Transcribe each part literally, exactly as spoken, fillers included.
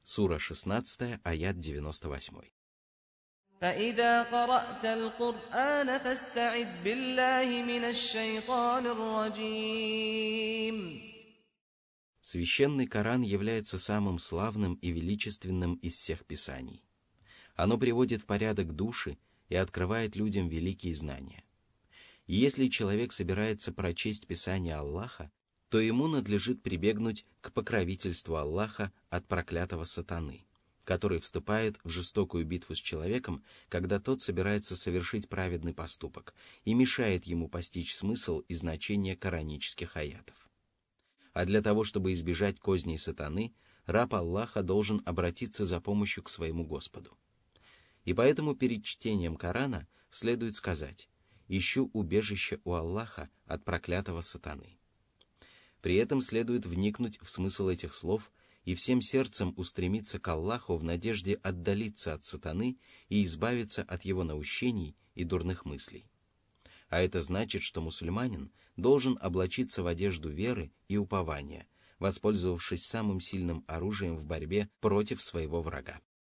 Сура шестнадцатая, аят девяносто восемь. فإذا قرأت القرآن فاستعذ بالله من الشيطان الرجيم. Священный Коран является самым славным и величественным из всех писаний. Оно приводит в порядок души и открывает людям великие знания. И если человек собирается прочесть Писание Аллаха, то ему надлежит прибегнуть к покровительству Аллаха от проклятого сатаны, который вступает в жестокую битву с человеком, когда тот собирается совершить праведный поступок и мешает ему постичь смысл и значение коранических аятов. А для того, чтобы избежать козней сатаны, раб Аллаха должен обратиться за помощью к своему Господу. И поэтому перед чтением Корана следует сказать: «Ищу убежище у Аллаха от проклятого сатаны». При этом следует вникнуть в смысл этих слов и всем сердцем устремиться к Аллаху в надежде отдалиться от сатаны и избавиться от его наущений и дурных мыслей. А это значит, что мусульманин должен облачиться в одежду веры и упования, воспользовавшись самым сильным оружием в борьбе против своего врага.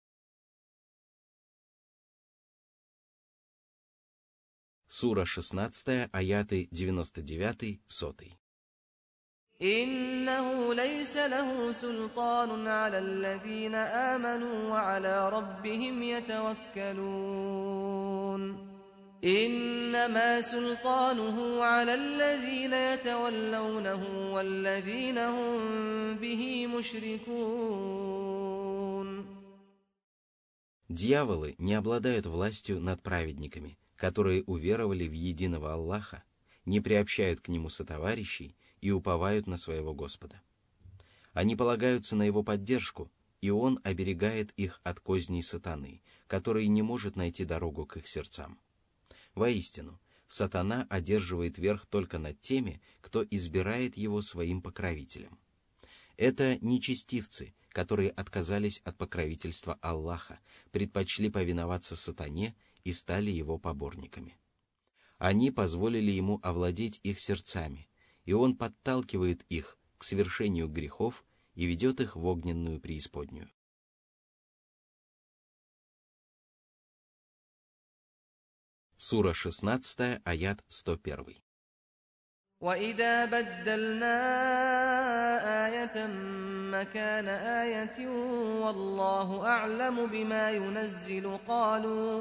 Сура шестнадцатая, аяты девяносто девять, сто. إنه ليس له سلطان على الذين آمنوا وعلى ربهم يتوكلون إنما سلطانه على الذين يتولونه والذين هم به مشركون. Дьяволы не обладают властью над праведниками, которые уверовали в единого Аллаха, не приобщают к Нему сотоварищей и уповают на своего Господа. Они полагаются на Его поддержку, и Он оберегает их от козней сатаны, который не может найти дорогу к их сердцам. Воистину, сатана одерживает верх только над теми, кто избирает его своим покровителем. Это нечестивцы, которые отказались от покровительства Аллаха, предпочли повиноваться сатане и стали его поборниками. Они позволили ему овладеть их сердцами, и он подталкивает их к совершению грехов и ведет их в огненную преисподнюю. Сура шестнадцатая, аят сто один. وَإِذَا بَدَّلْنَا آيَةً مَكَانَ آيَةٍ وَاللَّهُ أَعْلَمُ بِمَا يُنَزِّلُ قَالُوا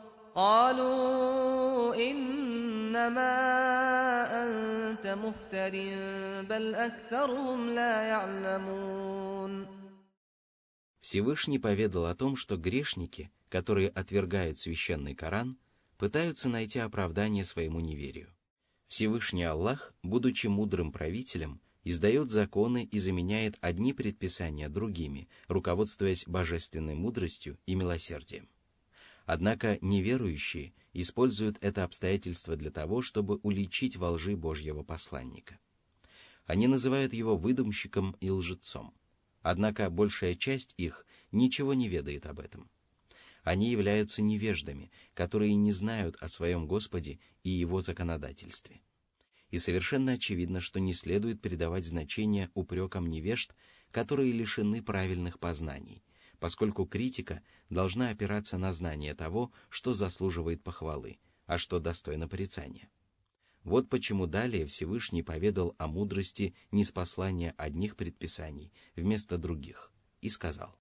قَالُوا إِنَّمَا أَنْتَ مُفْتَرٍ بَلْ أَكْثَرُهُمْ لَا يَعْلَمُونَ. Всевышний поведал о том, что грешники, которые отвергают священный Коран, пытаются найти оправдание своему неверию. Всевышний Аллах, будучи мудрым правителем, издает законы и заменяет одни предписания другими, руководствуясь божественной мудростью и милосердием. Однако неверующие используют это обстоятельство для того, чтобы уличить во лжи Божьего посланника. Они называют его выдумщиком и лжецом. Однако большая часть их ничего не ведает об этом. Они являются невеждами, которые не знают о своем Господе и Его законодательстве. И совершенно очевидно, что не следует придавать значение упрекам невежд, которые лишены правильных познаний, поскольку критика должна опираться на знание того, что заслуживает похвалы, а что достойно порицания. Вот почему далее Всевышний поведал о мудрости ниспослания одних предписаний вместо других и сказал: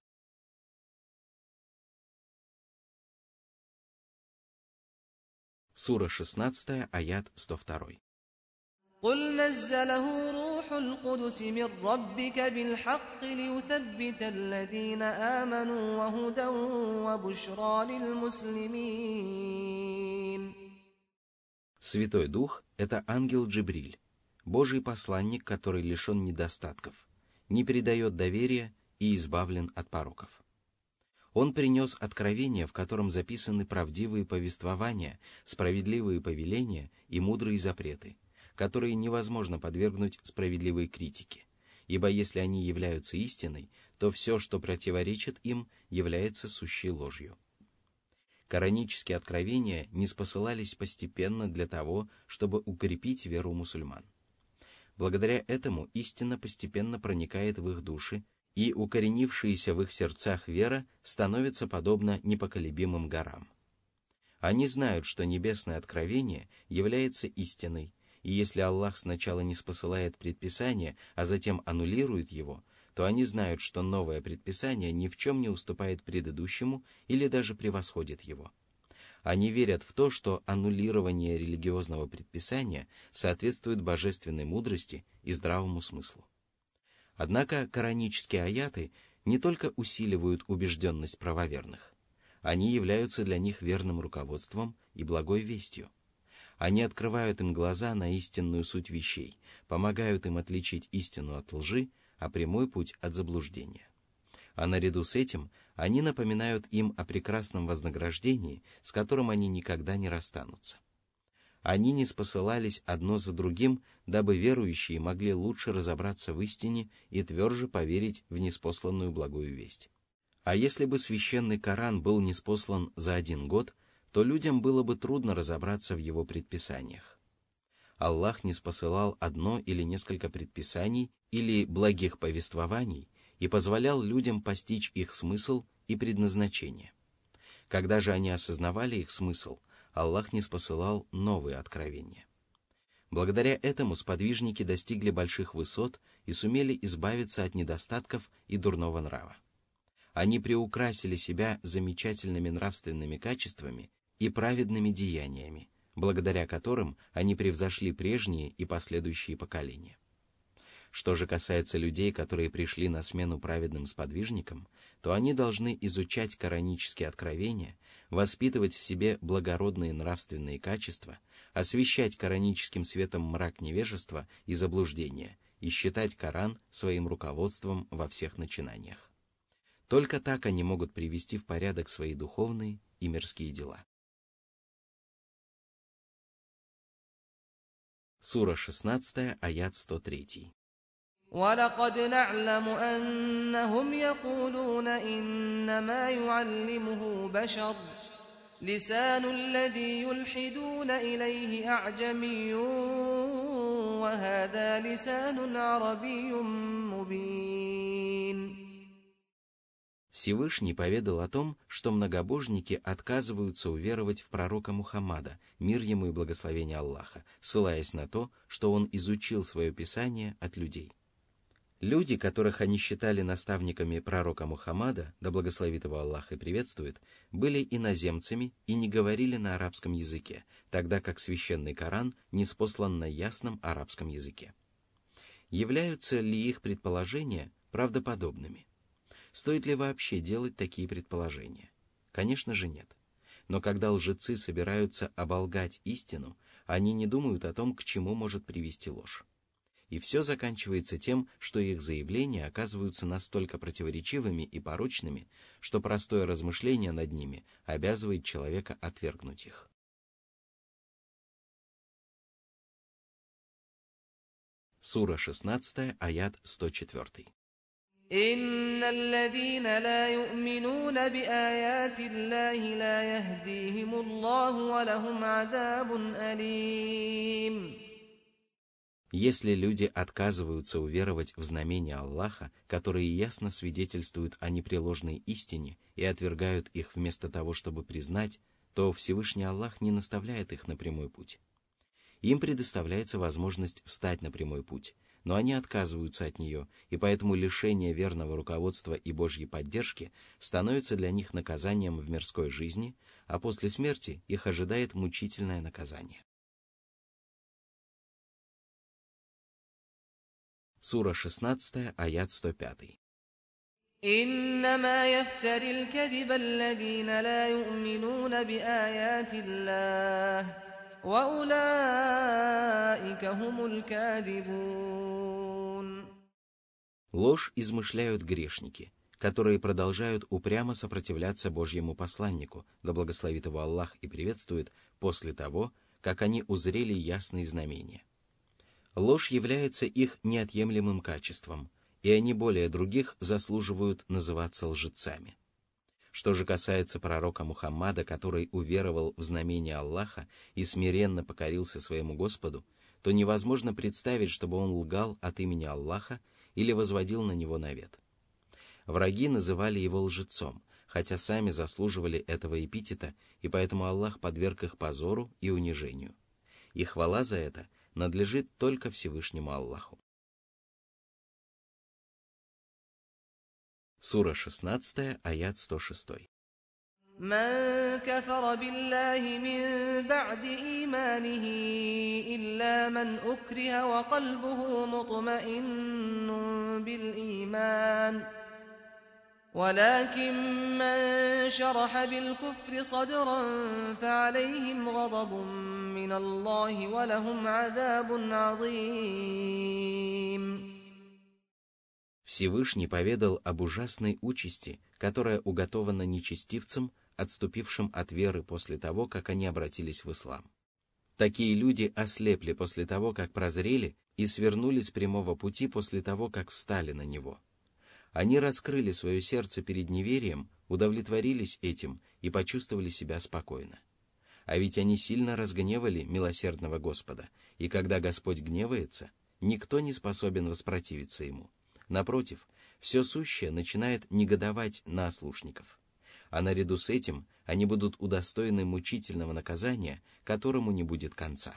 Сура шестнадцатая, аят сто два. قُلْ نَزَّلَهُ رُوحُ الْقُدُسِ مِنْ رَبِّكَ بِالْحَقِّ لِيُثَبِّتَ الَّذِينَ آمَنُوا وَهُدًى وَبُشْرَى لِلْمُسْلِمِينَ. Святой Дух — это ангел Джибриль, Божий посланник, который лишен недостатков, не передает доверия и избавлен от пороков. Он принес откровение, в котором записаны правдивые повествования, справедливые повеления и мудрые запреты, которые невозможно подвергнуть справедливой критике, ибо если они являются истиной, то все, что противоречит им, является сущей ложью. Коранические откровения ниспосылались постепенно для того, чтобы укрепить веру мусульман. Благодаря этому истина постепенно проникает в их души и укоренившаяся в их сердцах вера становится подобна непоколебимым горам. Они знают, что небесное откровение является истиной, и если Аллах сначала не спосылает предписание, а затем аннулирует его, то они знают, что новое предписание ни в чем не уступает предыдущему или даже превосходит его. Они верят в то, что аннулирование религиозного предписания соответствует божественной мудрости и здравому смыслу. Однако коранические аяты не только усиливают убежденность правоверных, они являются для них верным руководством и благой вестью. Они открывают им глаза на истинную суть вещей, помогают им отличить истину от лжи, а прямой путь от заблуждения. А наряду с этим они напоминают им о прекрасном вознаграждении, с которым они никогда не расстанутся. Они ниспосылались одно за другим, дабы верующие могли лучше разобраться в истине и тверже поверить в ниспосланную благую весть. А если бы священный Коран был ниспослан за один год, то людям было бы трудно разобраться в его предписаниях. Аллах ниспосылал одно или несколько предписаний или благих повествований и позволял людям постичь их смысл и предназначение. Когда же они осознавали их смысл, Аллах ниспосылал новые откровения. Благодаря этому сподвижники достигли больших высот и сумели избавиться от недостатков и дурного нрава. Они приукрасили себя замечательными нравственными качествами и праведными деяниями, благодаря которым они превзошли прежние и последующие поколения. Что же касается людей, которые пришли на смену праведным сподвижникам, то они должны изучать коранические откровения, воспитывать в себе благородные нравственные качества, освещать кораническим светом мрак невежества и заблуждения и считать Коран своим руководством во всех начинаниях. Только так они могут привести в порядок свои духовные и мирские дела. Сура шестнадцатая, аят сто три. وَلَقَدْ نَعْلَمُ أَنَّهُمْ يَقُولُونَ إِنَّمَا يُعَلِّمُهُ بَشَرٌ لِسَانُ الَّذِي يُلْحِدُونَ إِلَيْهِ أَعْجَمِيٌّ وَهَذَا لِسَانٌ عَرَبِيٌّ مُبِينٌ. Всевышний поведал о том, что многобожники отказываются уверовать в пророка Мухаммада, мир ему и благословение Аллаха, ссылаясь на то, что он изучил свое писание от людей. Люди, которых они считали наставниками пророка Мухаммада, да благословит его Аллах и приветствует, были иноземцами и не говорили на арабском языке, тогда как священный Коран ниспослан на ясном арабском языке. Являются ли их предположения правдоподобными? Стоит ли вообще делать такие предположения? Конечно же нет. Но когда лжецы собираются оболгать истину, они не думают о том, к чему может привести ложь. И все заканчивается тем, что их заявления оказываются настолько противоречивыми и порочными, что простое размышление над ними обязывает человека отвергнуть их. Сура шестнадцатая, аят сто четыре. إِنَّ الَّذِينَ لَا يُؤْمِنُونَ بِآيَاتِ اللَّهِ لَا يَهْدِيهِمُ اللَّهُ وَلَهُمْ عَذَابٌ أَلِيمٌ. Если люди отказываются уверовать в знамения Аллаха, которые ясно свидетельствуют о непреложной истине и отвергают их вместо того, чтобы признать, то Всевышний Аллах не наставляет их на прямой путь. Им предоставляется возможность встать на прямой путь, но они отказываются от нее, и поэтому лишение верного руководства и Божьей поддержки становится для них наказанием в мирской жизни, а после смерти их ожидает мучительное наказание. Сура шестнадцатая, аят сто пять. إِنَّمَا يَفْتَرِي الْكَذِبَ الَّذِينَ لَا يُؤْمِنُونَ بِآيَاتِ اللَّهِ وَأُولَئِكَ هُمُ الْكَاذِبُونَ. Ложь измышляют грешники, которые продолжают упрямо сопротивляться Божьему посланнику, да благословит его Аллах и приветствует, после того, как они узрели ясные знамения. Ложь является их неотъемлемым качеством, и они более других заслуживают называться лжецами. Что же касается пророка Мухаммада, который уверовал в знамения Аллаха и смиренно покорился своему Господу, то невозможно представить, чтобы он лгал от имени Аллаха или возводил на него навет. Враги называли его лжецом, хотя сами заслуживали этого эпитета, и поэтому Аллах подверг их позору и унижению. И хвала за это надлежит только Всевышнему Аллаху. Сура шестнадцатая, аят сто шесть. من كفر بالله من بعد إيمانه إلا من أكره وقلبه مطمئن بالإيمان ولكن من شرح بالكفر صدرا فعليهم غضب من الله ولهم عذاب عظيم. Всевышний поведал об ужасной участи, которая уготована нечестивцам, отступившим от веры после того, как они обратились в ислам. Такие люди ослепли после того, как прозрели, и свернули с прямого пути после того, как встали на него. Они раскрыли свое сердце перед неверием, удовлетворились этим и почувствовали себя спокойно. А ведь они сильно разгневали милосердного Господа, и когда Господь гневается, никто не способен воспротивиться ему. Напротив, все сущее начинает негодовать на ослушников. А наряду с этим они будут удостоены мучительного наказания, которому не будет конца.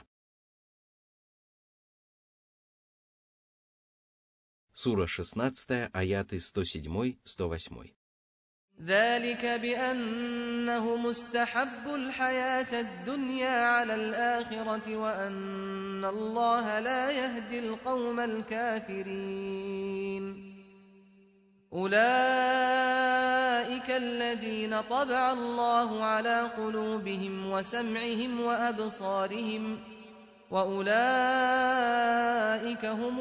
Сура шестнадцатая, аяты сто семь - сто восемь. ذلك بأنهم استحبوا الحياة الدنيا على الآخرة وأن الله لا يهدي القوم الكافرين. أولئك الذين طبع الله على قلوبهم وسمعهم وأبصارهم وأولئك هم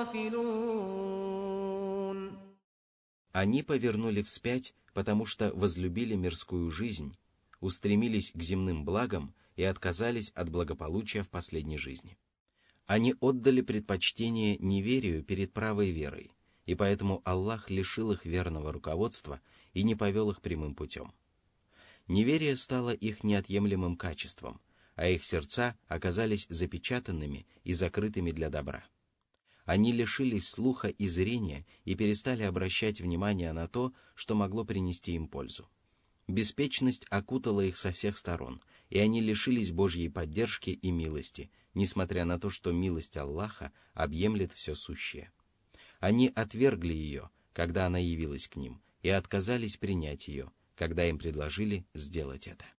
الغافلون. Они повернули вспять, потому что возлюбили мирскую жизнь, устремились к земным благам и отказались от благополучия в последней жизни. Они отдали предпочтение неверию перед правой верой, и поэтому Аллах лишил их верного руководства и не повел их прямым путем. Неверие стало их неотъемлемым качеством, а их сердца оказались запечатанными и закрытыми для добра. Они лишились слуха и зрения и перестали обращать внимание на то, что могло принести им пользу. Беспечность окутала их со всех сторон, и они лишились Божьей поддержки и милости, несмотря на то, что милость Аллаха объемлет все сущее. Они отвергли ее, когда она явилась к ним, и отказались принять ее, когда им предложили сделать это.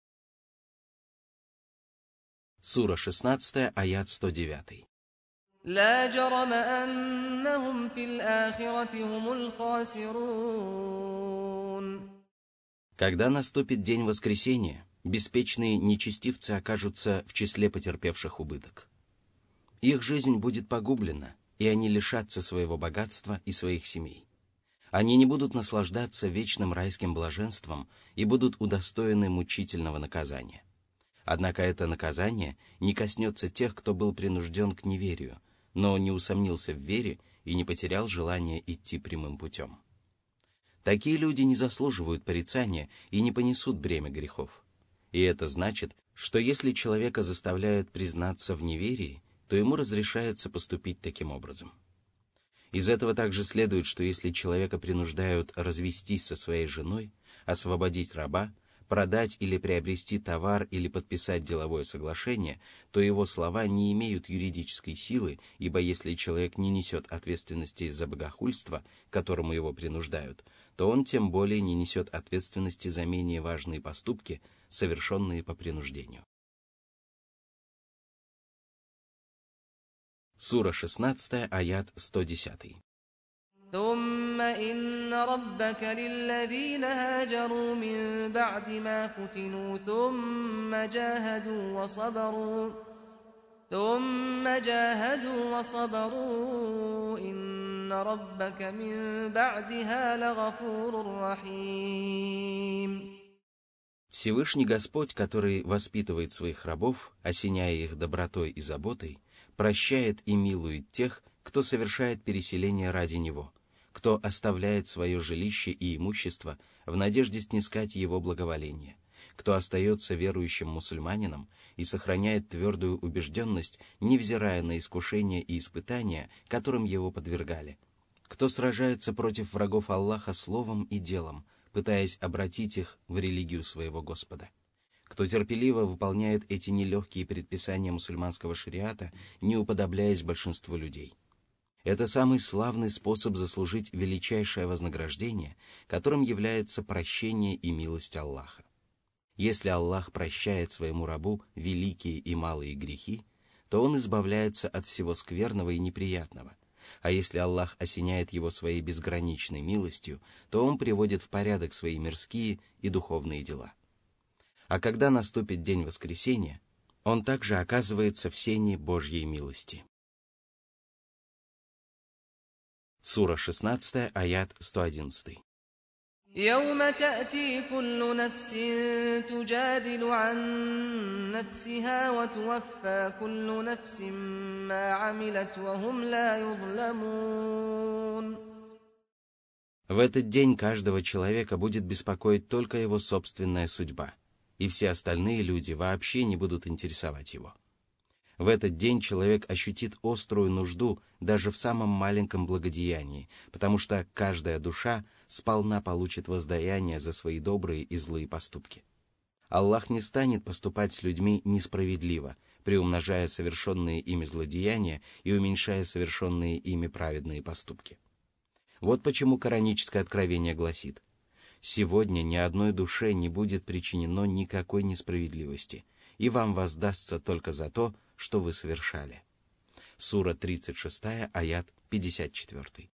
Сура шестнадцатая, аят сто девять. لا جرم أنهم في الآخرة هم الخاسرون. Когда наступит день воскресения, беспечные нечестивцы окажутся в числе потерпевших убыток. Их жизнь будет погублена, и они лишатся своего богатства и своих семей. Они не будут наслаждаться вечным райским блаженством и будут удостоены мучительного наказания. Однако это наказание не коснется тех, кто был принужден к неверию, но не усомнился в вере и не потерял желание идти прямым путем. Такие люди не заслуживают порицания и не понесут бремя грехов. И это значит, что если человека заставляют признаться в неверии, то ему разрешается поступить таким образом. Из этого также следует, что если человека принуждают развестись со своей женой, освободить раба, продать или приобрести товар или подписать деловое соглашение, то его слова не имеют юридической силы, ибо если человек не несет ответственности за богохульство, к которому его принуждают, то он тем более не несет ответственности за менее важные поступки, совершенные по принуждению. Сура шестнадцатая, аят сто десять. ثم إن ربك للذين هاجروا من بعد ما فتنوا ثم جاهدوا وصبروا ثم جاهدوا وصبروا إن ربك من بعدها لغفور رحيم. Всевышний Господь, который воспитывает своих рабов, осеняя их добротой и заботой, прощает и милует тех, кто совершает переселение ради Него, кто оставляет свое жилище и имущество в надежде снискать Его благоволение, кто остается верующим мусульманином и сохраняет твердую убежденность, невзирая на искушения и испытания, которым его подвергали, кто сражается против врагов Аллаха словом и делом, пытаясь обратить их в религию своего Господа, кто терпеливо выполняет эти нелегкие предписания мусульманского шариата, не уподобляясь большинству людей. Это самый славный способ заслужить величайшее вознаграждение, которым является прощение и милость Аллаха. Если Аллах прощает своему рабу великие и малые грехи, то он избавляется от всего скверного и неприятного, а если Аллах осеняет его своей безграничной милостью, то он приводит в порядок свои мирские и духовные дела. А когда наступит день воскресения, он также оказывается в сене Божьей милости. Сура шестнадцатая, аят сто одиннадцатый. يوم تأتي كل نفس تجادل عن نفسها وتوفى كل نفس ما عملت وهم لا يظلمون. В этот день каждого человека будет беспокоить только его собственная судьба, и все остальные люди вообще не будут интересовать его. В этот день человек ощутит острую нужду даже в самом маленьком благодеянии, потому что каждая душа сполна получит воздаяние за свои добрые и злые поступки. Аллах не станет поступать с людьми несправедливо, приумножая совершенные ими злодеяния и уменьшая совершенные ими праведные поступки. Вот почему кораническое откровение гласит: «Сегодня ни одной душе не будет причинено никакой несправедливости, и вам воздастся только за то, что вы совершали». Сура тридцать шестая, аят пятьдесят четвёртый.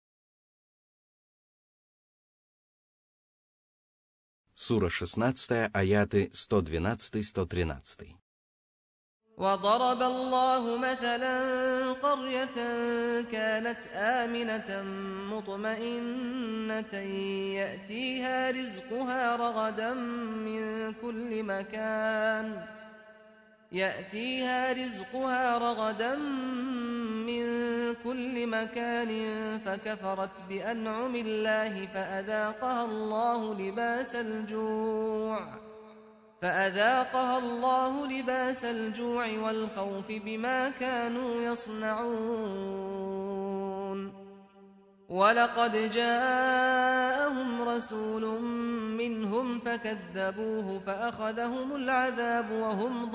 Сура шестнадцатая, аяты сто двенадцатый — сто тринадцатый. وضرب الله مثلا قرية كانت آمنة مطمئنة يأتيها رزقها رغدا من كل مكان يأتيها رزقها رغدا من كل مكان فكفرت بأنعم الله فأذاقها الله لباس الجوع فأذاقها الله لباس الجوع والخوف بما كانوا يصنعون ولقد جاءهم رسول منهم فكذبوه فأخذهم العذاب وهم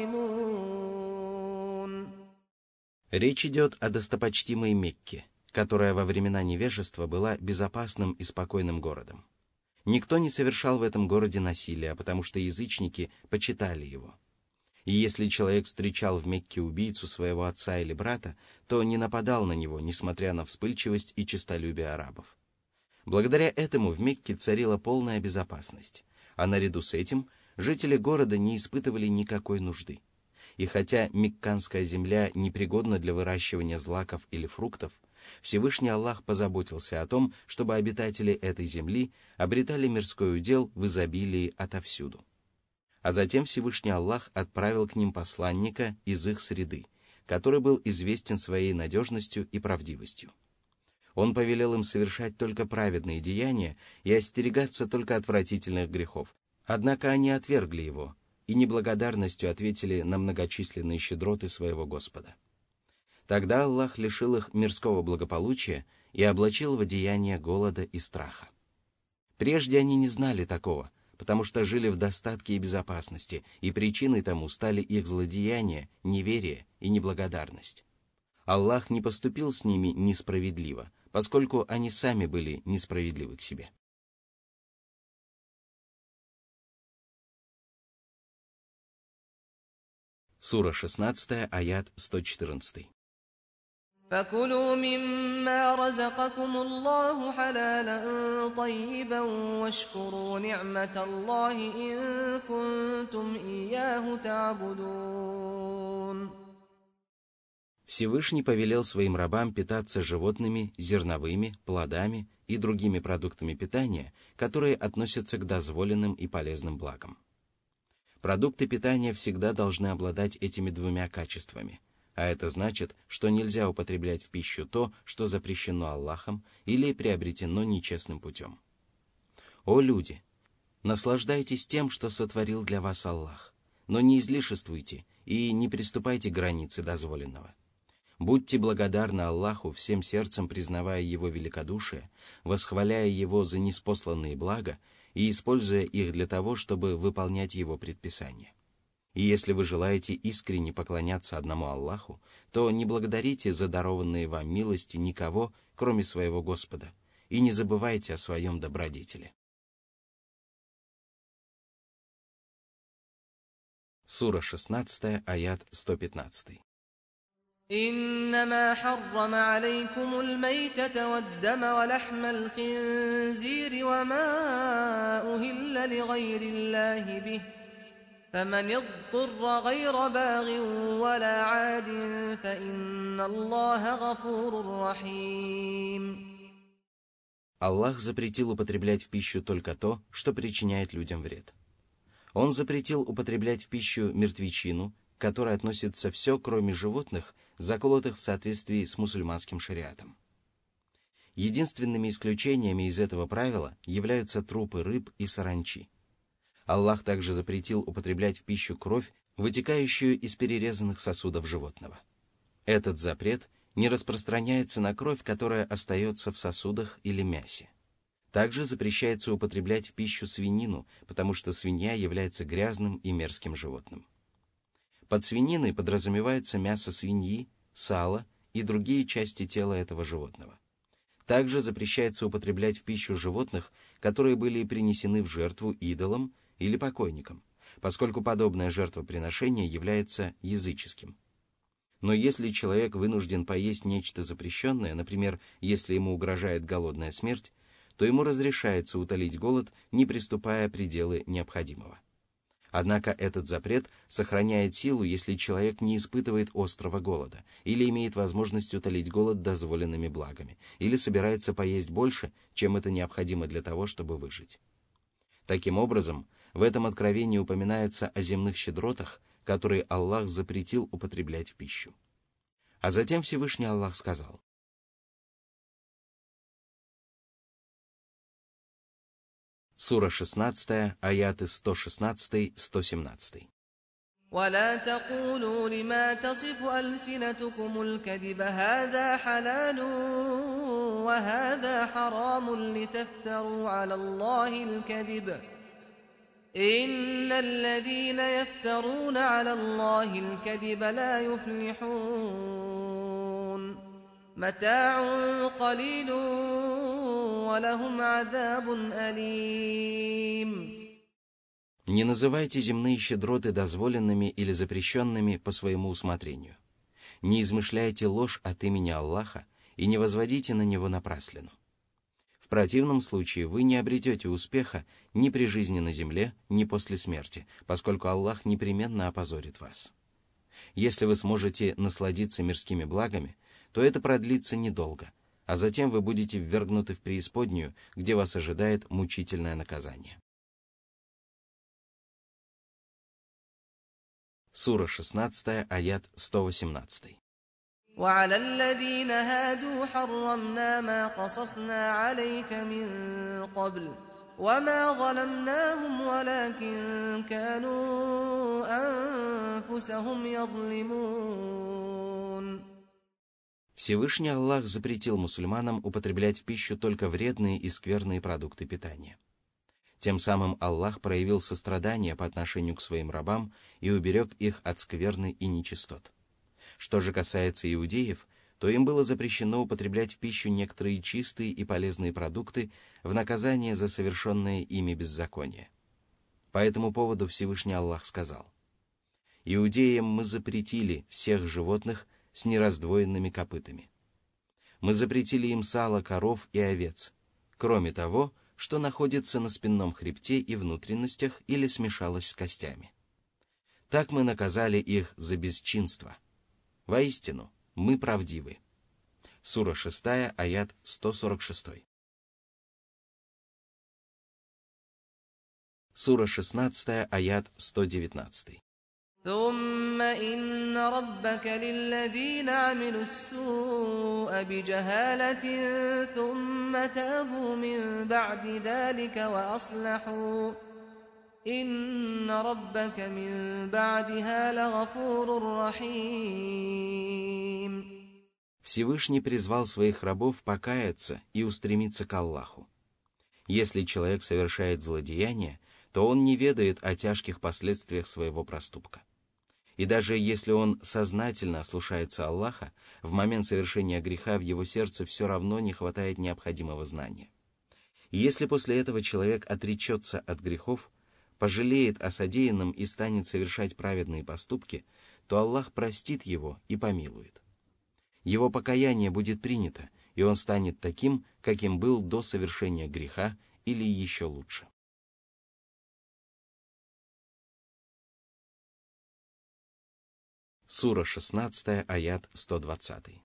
ظالمون. Речь идет о достопочтимой Мекке, которая во времена невежества была безопасным и спокойным городом. Никто не совершал в этом городе насилия, потому что язычники почитали его. И если человек встречал в Мекке убийцу своего отца или брата, то не нападал на него, несмотря на вспыльчивость и честолюбие арабов. Благодаря этому в Мекке царила полная безопасность, а наряду с этим жители города не испытывали никакой нужды. И хотя мекканская земля непригодна для выращивания злаков или фруктов, Всевышний Аллах позаботился о том, чтобы обитатели этой земли обретали мирской удел в изобилии отовсюду. А затем Всевышний Аллах отправил к ним посланника из их среды, который был известен своей надежностью и правдивостью. Он повелел им совершать только праведные деяния и остерегаться только отвратительных грехов, однако они отвергли его и неблагодарностью ответили на многочисленные щедроты своего Господа. Тогда Аллах лишил их мирского благополучия и облачил в одеяние голода и страха. Прежде они не знали такого, потому что жили в достатке и безопасности, и причиной тому стали их злодеяния, неверие и неблагодарность. Аллах не поступил с ними несправедливо, поскольку они сами были несправедливы к себе. Сура шестнадцатая, аят сто четырнадцатый. فكلوا مما رزقكم الله حلالا طيبا واشكروا نعمة الله إن كنتم إياه تعبدون. Всевышний повелел своим рабам питаться животными, зерновыми, плодами и другими продуктами питания, которые относятся к дозволенным и полезным благам. Продукты питания всегда должны обладать этими двумя качествами, а это значит, что нельзя употреблять в пищу то, что запрещено Аллахом или приобретено нечестным путем. О люди! Наслаждайтесь тем, что сотворил для вас Аллах, но не излишествуйте и не приступайте к границе дозволенного. Будьте благодарны Аллаху, всем сердцем признавая Его великодушие, восхваляя Его за ниспосланные блага и используя их для того, чтобы выполнять Его предписания. И если вы желаете искренне поклоняться одному Аллаху, то не благодарите за дарованные вам милости никого, кроме своего Господа, и не забывайте о своем добродетеле. Сура шестнадцатая, аят сто пятнадцатый. إنما حرم عليكم الميتة والدم ولحم الخنزير وما أهل لغير الله به فمن اضطر غير باغ ولا عاد فإن الله غفور رحيم. Аллах запретил употреблять в пищу только то, что причиняет людям вред. Он запретил употреблять в пищу мертвечину, к которой относится все, кроме животных, заколотых в соответствии с мусульманским шариатом. Единственными исключениями из этого правила являются трупы рыб и саранчи. Аллах также запретил употреблять в пищу кровь, вытекающую из перерезанных сосудов животного. Этот запрет не распространяется на кровь, которая остается в сосудах или мясе. Также запрещается употреблять в пищу свинину, потому что свинья является грязным и мерзким животным. Под свининой подразумевается мясо свиньи, сало и другие части тела этого животного. Также запрещается употреблять в пищу животных, которые были принесены в жертву идолам или покойникам, поскольку подобное жертвоприношение является языческим. Но если человек вынужден поесть нечто запрещенное, например, если ему угрожает голодная смерть, то ему разрешается утолить голод, не приступая пределы необходимого. Однако этот запрет сохраняет силу, если человек не испытывает острого голода, или имеет возможность утолить голод дозволенными благами, или собирается поесть больше, чем это необходимо для того, чтобы выжить. Таким образом, в этом откровении упоминается о земных щедротах, которые Аллах запретил употреблять в пищу. А затем Всевышний Аллах сказал: Сура шестнадцатая, аяты сто шестнадцатый — сто семнадцатый. ولا تقولوا لما تصف ألسنتكم الكذب هذا حلال وهذا حرام لتفتروا على الله الكذب إن الذين يفترون على الله الكذب لا يفلحون متاع قليل ولهم عذاب أليم. Не называйте земные щедроты дозволенными или запрещенными по своему усмотрению. Не измышляйте ложь от имени Аллаха и не возводите на него напраслину. В противном случае вы не обретете успеха ни при жизни на земле, ни после смерти, поскольку Аллах непременно опозорит вас. Если вы сможете насладиться мирскими благами, то это продлится недолго, а затем вы будете ввергнуты в преисподнюю, где вас ожидает мучительное наказание. Сура шестнадцатая, аят сто восемнадцатый. وعلى الذين هادوا حرمنا ما قصصنا عليك من قبل وما ظلمناهم ولكن كانوا أنفسهم يظلمون. Всевышний Аллах запретил мусульманам употреблять в пищу только вредные и скверные продукты питания. Тем самым Аллах проявил сострадание по отношению к своим рабам и уберег их от скверны и нечистот. Что же касается иудеев, то им было запрещено употреблять в пищу некоторые чистые и полезные продукты в наказание за совершенное ими беззаконие. По этому поводу Всевышний Аллах сказал: «Иудеям мы запретили всех животных с нераздвоенными копытами. Мы запретили им сало коров и овец, кроме того, что находится на спинном хребте и внутренностях или смешалось с костями. Так мы наказали их за бесчинство. Воистину, мы правдивы». Сура шестая, аят сто сорок шесть. Сура шестнадцатая, аят сто девятнадцатый. ثم إن ربك للذين عملوا السوء بجهالة ثم تابوا من بعد ذلك وأصلحوا إن ربك من بعدها لغفور رحيم. Всевышний призвал своих рабов покаяться и устремиться к Аллаху. Если человек совершает злодеяние, то он не ведает о тяжких последствиях своего проступка. И даже если он сознательно ослушается Аллаха, в момент совершения греха в его сердце все равно не хватает необходимого знания. И если после этого человек отречется от грехов, пожалеет о содеянном и станет совершать праведные поступки, то Аллах простит его и помилует. Его покаяние будет принято, и он станет таким, каким был до совершения греха, или еще лучше. Сура шестнадцатая, аят сто двадцатый.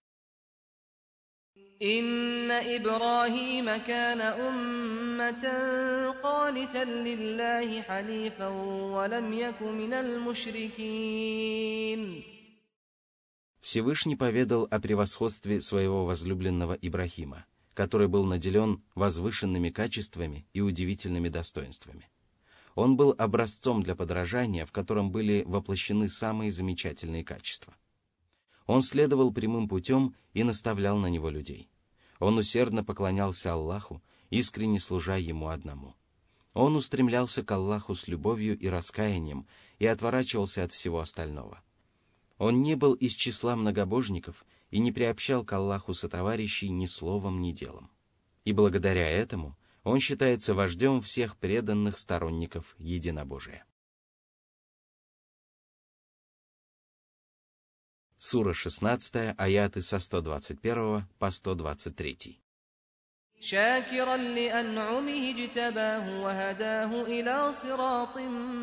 «Инна Ибрахима кана умматан канитан лиллахи ханифан ва лам яку минал мушрикин». Всевышний поведал о превосходстве своего возлюбленного Ибрахима, который был наделен возвышенными качествами и удивительными достоинствами. Он был образцом для подражания, в котором были воплощены самые замечательные качества. Он следовал прямым путем и наставлял на него людей. Он усердно поклонялся Аллаху, искренне служа Ему одному. Он устремлялся к Аллаху с любовью и раскаянием и отворачивался от всего остального. Он не был из числа многобожников и не приобщал к Аллаху сотоварищей ни словом, ни делом. И благодаря этому он считается вождем всех преданных сторонников единобожия. Сура шестнадцатая, аяты со сто двадцать первого по сто двадцать третий. شاكرا لأنعمه اجتباه وهداه إلى صراط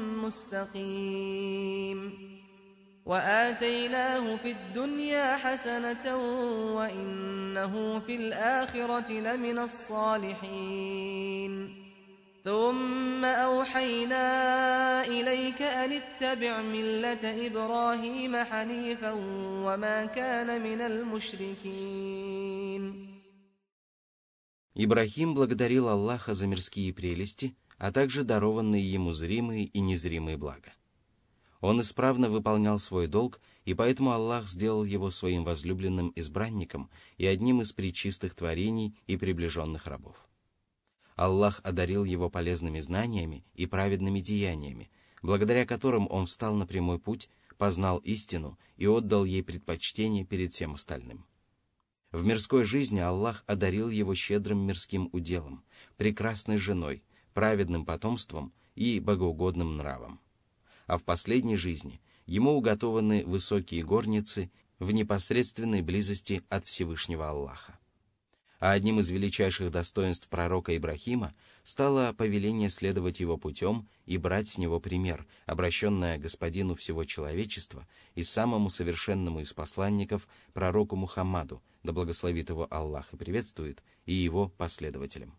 مستقيم وآتيناه في الدنيا حسنة وإنه في الآخرة لمن الصالحين ثم أوحينا إليك أن اتبع ملة إبراهيم حنيفا وما كان من المشركين. Ибрахим благодарил Аллаха за мирские прелести, а также дарованные ему зримые и незримые блага. Он исправно выполнял свой долг, и поэтому Аллах сделал его своим возлюбленным избранником и одним из пречистых творений и приближенных рабов. Аллах одарил его полезными знаниями и праведными деяниями, благодаря которым он встал на прямой путь, познал истину и отдал ей предпочтение перед всем остальным. В мирской жизни Аллах одарил его щедрым мирским уделом, прекрасной женой, праведным потомством и богоугодным нравом. А в последней жизни ему уготованы высокие горницы в непосредственной близости от Всевышнего Аллаха. А одним из величайших достоинств пророка Ибрахима стало повеление следовать его путем и брать с него пример, обращенное господину всего человечества и самому совершенному из посланников, пророку Мухаммаду, да благословит его Аллах и приветствует, и его последователям.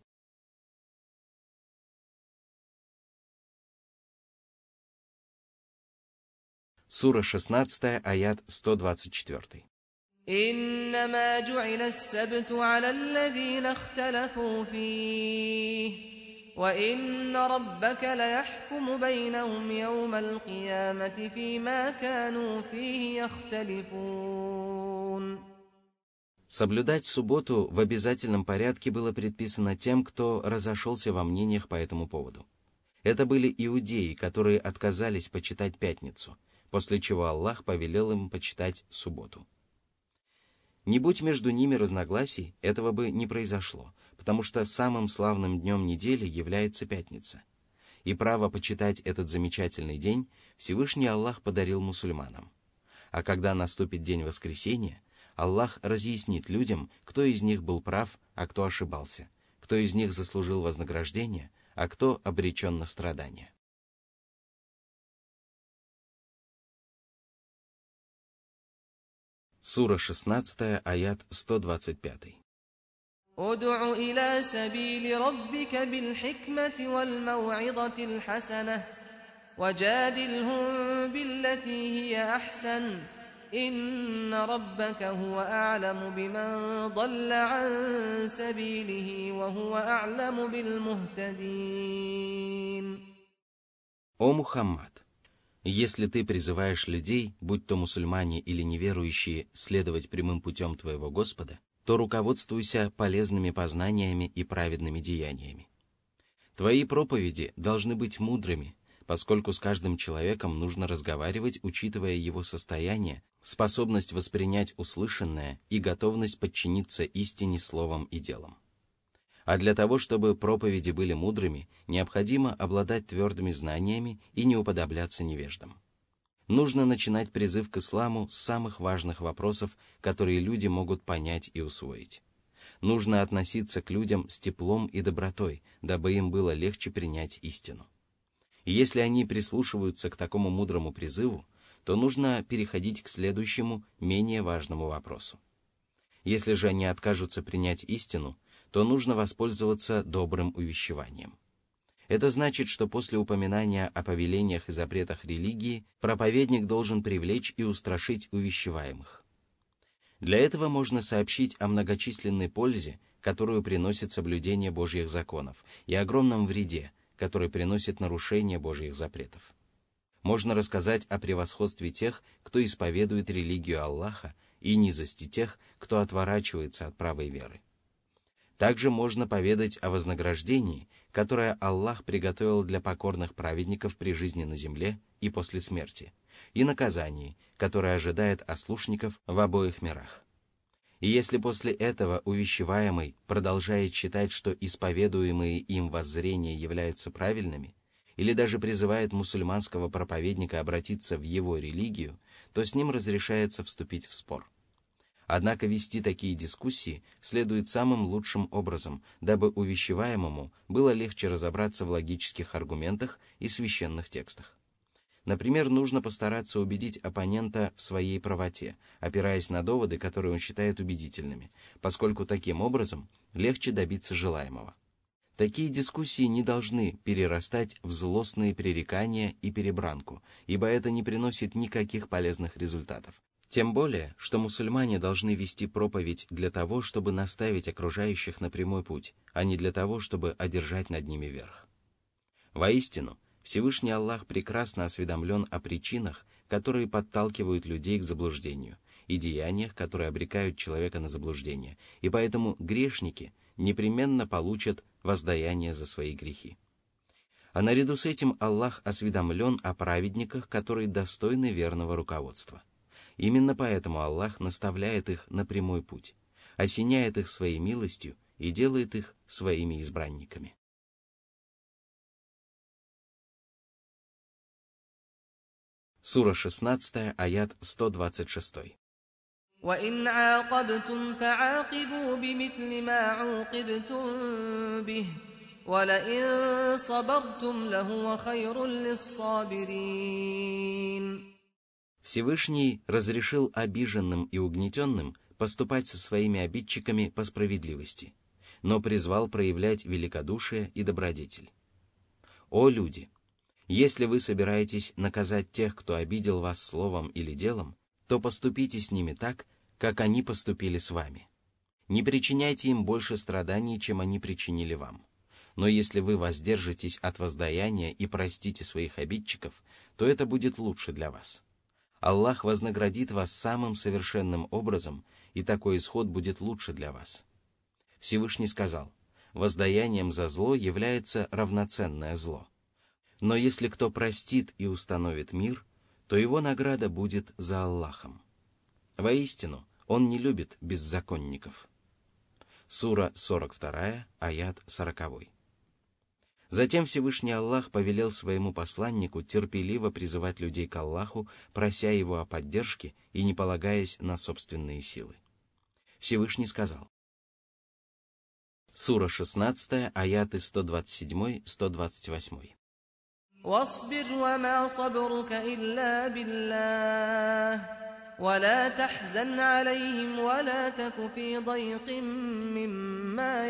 Сура шестнадцатая, аят сто двадцать четыре. إنما جعل السبت على الذين اختلفوا فيه وإن ربك ليحكم بينهم يوم القيامة فيما كانوا فيه يختلفون. Соблюдать субботу в обязательном порядке было предписано тем, кто разошелся во мнениях по этому поводу. Это были иудеи, которые отказались почитать пятницу, после чего Аллах повелел им почитать субботу. Не будь между ними разногласий, этого бы не произошло, потому что самым славным днем недели является пятница. И право почитать этот замечательный день Всевышний Аллах подарил мусульманам. А когда наступит день воскресения, Аллах разъяснит людям, кто из них был прав, а кто ошибался, кто из них заслужил вознаграждение, а кто обречен на страдания. Сура шестнадцатая, аят сто двадцать пять. ادع إلى سبيل ربك بالحكمة والموعظة الحسنة وجادلهم بالتي هي أحسن إن ربك هو أعلم بمن ضل عن سبيله وهو أعلم بالمهتدين. О Мухаммад! Если ты призываешь людей, будь то мусульмане или неверующие, следовать прямым путем твоего Господа, то руководствуйся полезными познаниями и праведными деяниями. Твои проповеди должны быть мудрыми, поскольку с каждым человеком нужно разговаривать, учитывая его состояние, способность воспринять услышанное и готовность подчиниться истине словом и делом. А для того, чтобы проповеди были мудрыми, необходимо обладать твердыми знаниями и не уподобляться невеждам. Нужно начинать призыв к исламу с самых важных вопросов, которые люди могут понять и усвоить. Нужно относиться к людям с теплом и добротой, дабы им было легче принять истину. И если они прислушиваются к такому мудрому призыву, то нужно переходить к следующему, менее важному вопросу. Если же они откажутся принять истину, то нужно воспользоваться добрым увещеванием. Это значит, что после упоминания о повелениях и запретах религии проповедник должен привлечь и устрашить увещеваемых. Для этого можно сообщить о многочисленной пользе, которую приносит соблюдение Божьих законов, и огромном вреде, который приносит нарушение Божьих запретов. Можно рассказать о превосходстве тех, кто исповедует религию Аллаха, и низости тех, кто отворачивается от правой веры. Также можно поведать о вознаграждении, которое Аллах приготовил для покорных праведников при жизни на земле и после смерти, и наказании, которое ожидает ослушников в обоих мирах. И если после этого увещеваемый продолжает считать, что исповедуемые им воззрения являются правильными, или даже призывает мусульманского проповедника обратиться в его религию, то с ним разрешается вступить в спор. Однако вести такие дискуссии следует самым лучшим образом, дабы увещеваемому было легче разобраться в логических аргументах и священных текстах. Например, нужно постараться убедить оппонента в своей правоте, опираясь на доводы, которые он считает убедительными, поскольку таким образом легче добиться желаемого. Такие дискуссии не должны перерастать в злостные пререкания и перебранку, ибо это не приносит никаких полезных результатов. Тем более, что мусульмане должны вести проповедь для того, чтобы наставить окружающих на прямой путь, а не для того, чтобы одержать над ними верх. Воистину, Всевышний Аллах прекрасно осведомлен о причинах, которые подталкивают людей к заблуждению, и деяниях, которые обрекают человека на заблуждение, и поэтому грешники непременно получат воздаяние за свои грехи. А наряду с этим Аллах осведомлен о праведниках, которые достойны верного руководства. Именно поэтому Аллах наставляет их на прямой путь, осеняет их своей милостью и делает их своими избранниками. Сура шестнадцатая, аят сто двадцать шесть. وَإِنْ عَاقَبْتُمْ فَعَاقِبُوا بِمِثْلِ مَا عُوقِبْتُمْ بِهِ وَلَئِنْ صَبَرْتُمْ لَهُوَ خَيْرٌ لِلصَّابِرِينَ. Всевышний разрешил обиженным и угнетенным поступать со своими обидчиками по справедливости, но призвал проявлять великодушие и добродетель. О люди! Если вы собираетесь наказать тех, кто обидел вас словом или делом, то поступите с ними так, как они поступили с вами. Не причиняйте им больше страданий, чем они причинили вам. Но если вы воздержитесь от воздаяния и простите своих обидчиков, то это будет лучше для вас. Аллах вознаградит вас самым совершенным образом, и такой исход будет лучше для вас. Всевышний сказал: воздаянием за зло является равноценное зло. Но если кто простит и установит мир, то его награда будет за Аллахом. Воистину, Он не любит беззаконников. Сура сорок вторая, аят сорок. Затем Всевышний Аллах повелел своему посланнику терпеливо призывать людей к Аллаху, прося его о поддержке и не полагаясь на собственные силы. Всевышний сказал. Сура шестнадцатая, аяты сто двадцать семь - сто двадцать восемь. واصبر وما صبرك إلا بالله ولا تحزن عليهم ولا تك في ضيق مما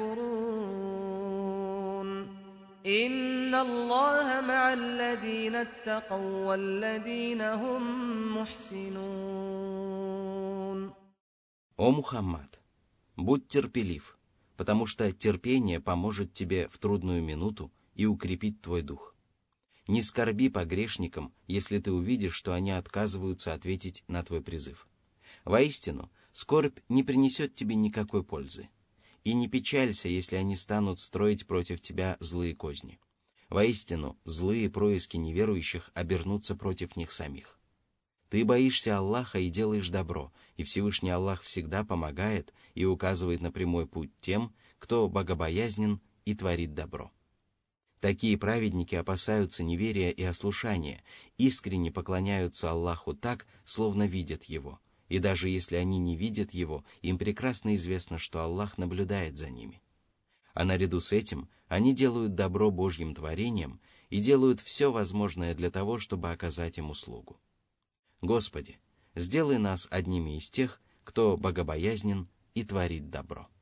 يمكرون إن الله مع الذين اتقوا والذين هم محسنون. О Мухаммад, будь терпелив, потому что терпение поможет тебе в трудную минуту и укрепит твой дух. Не скорби по грешникам, если ты увидишь, что они отказываются ответить на твой призыв. Воистину, скорбь не принесет тебе никакой пользы. И не печалься, если они станут строить против тебя злые козни. Воистину, злые происки неверующих обернутся против них самих. Ты боишься Аллаха и делаешь добро, и Всевышний Аллах всегда помогает и указывает на прямой путь тем, кто богобоязнен и творит добро. Такие праведники опасаются неверия и ослушания, искренне поклоняются Аллаху так, словно видят Его, и даже если они не видят Его, им прекрасно известно, что Аллах наблюдает за ними. А наряду с этим они делают добро Божьим творением и делают все возможное для того, чтобы оказать им услугу. Господи, сделай нас одними из тех, кто богобоязнен и творит добро.